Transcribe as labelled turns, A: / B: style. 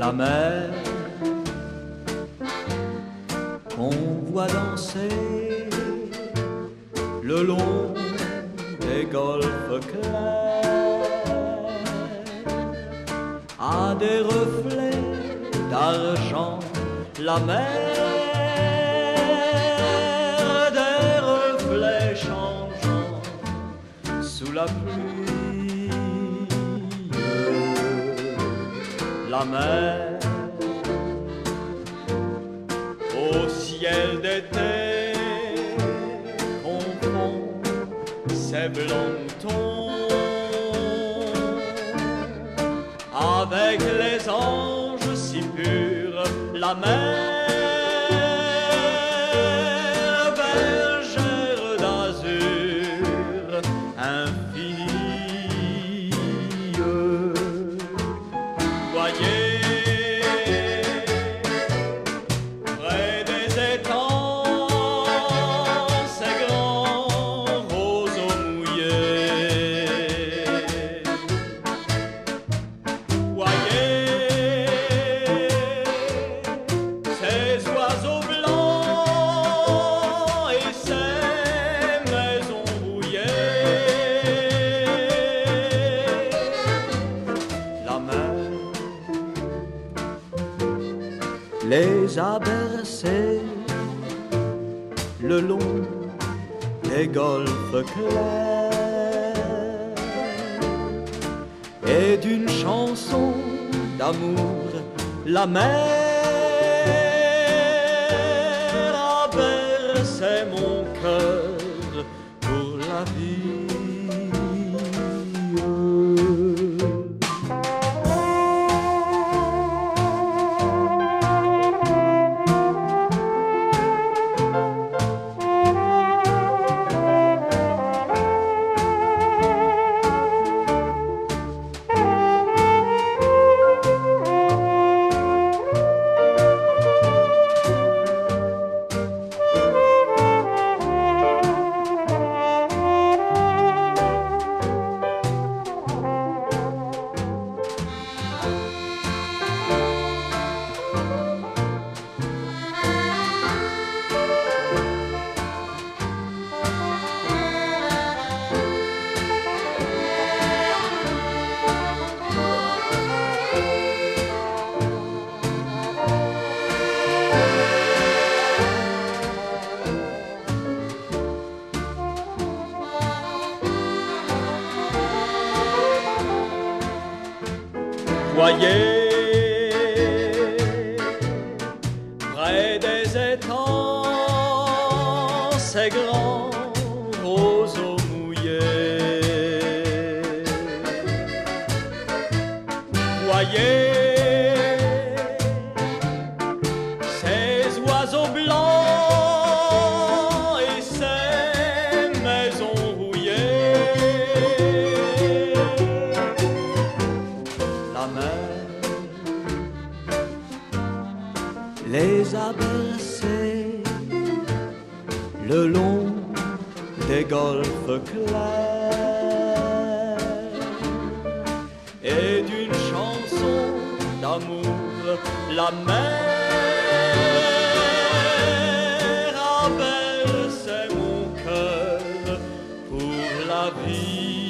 A: la mer qu'on voit danser le long des golfes clairs a des reflets d'argent, la mer, des reflets changeants sous la pluie. La mer au ciel d'été confond ses blancs tons avec les anges si purs. La mer, bergère d'azur infinie, voyez près des étangs ces grands roseaux mouillés. Voyez ces oiseaux blancs et ces maisons rouillées. La mer les a bercés le long des golfes clairs et d'une chanson d'amour la mer a bercé mon cœur pour la vie. Voyez près des étangs ces grands roseaux mouillés. Voyez ces oiseaux blancs et ces maisons rouillées. La mer les a bercés le long des golfes clairs et d'une chanson d'amour la mer a bercé mon cœur pour la vie.